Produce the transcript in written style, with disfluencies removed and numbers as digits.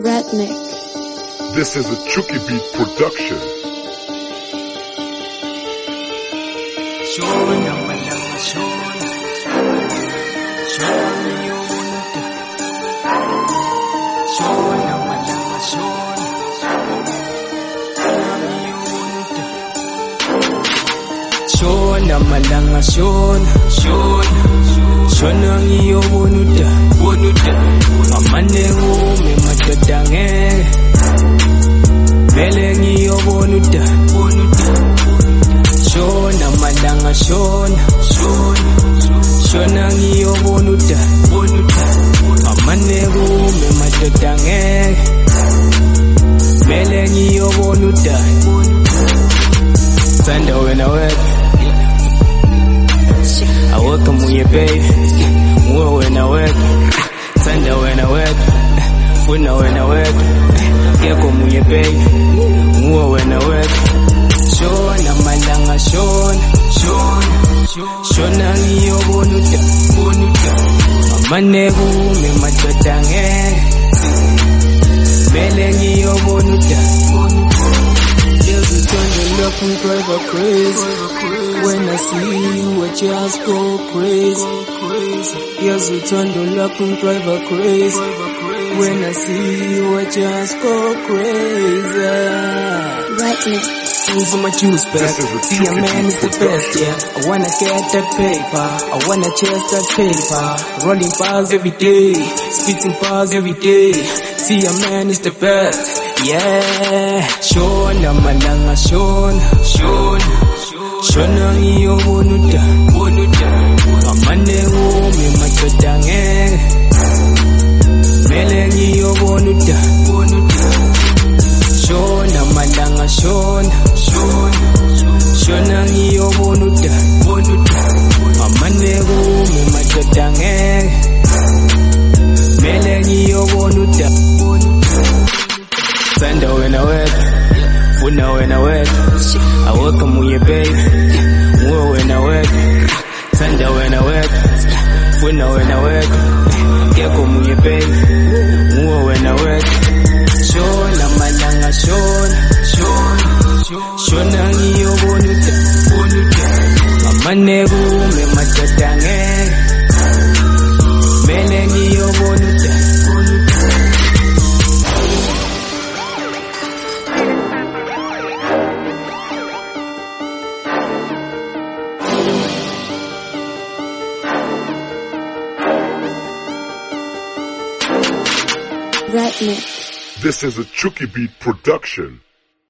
Ratnik. This is a Chucky Beat production. Shona malanga shona ngiyo bonuda amane ume matodange bele ngiyo bonuda shona malanga shona ngiyo bonuda amane ume matodange bele ngiyo bonuda Sanda when I work I work on your baby. More when I work. Sunday when I work. Winner when I work. Get on your baby. More when I work. Shona malanga shona ngiyo bonuda. Amanebu me matodange. Bele ngiyo bonuda. Just turn the love and drive her crazy. When I see you, I just go crazy. Yes, you turn the love and drive her crazy. When I see you, I just go crazy. Ratnik. Things on my juice back. See, a man is the best, yeah. I wanna get that paper. I wanna chase that paper. Rolling bars every day. Spitting bars every day. See, a man is the best. Yeah, shona malanga shona ngiyo bonuda amane ume matodange bele ngiyo bonuda shona malanga shona ngiyo bonuda amane ume matodange bele ngiyo bonuda Sanda when I work, winner when I work. I work on your baby. More when I work. Sanda when I work, winner when I work. Get on your baby. More when I work. Shona malanga shona ngiyo bonuda. Amanebu me matodange. Bele ngiyo bonuda. Ratnik. This is a Chucky Beat production.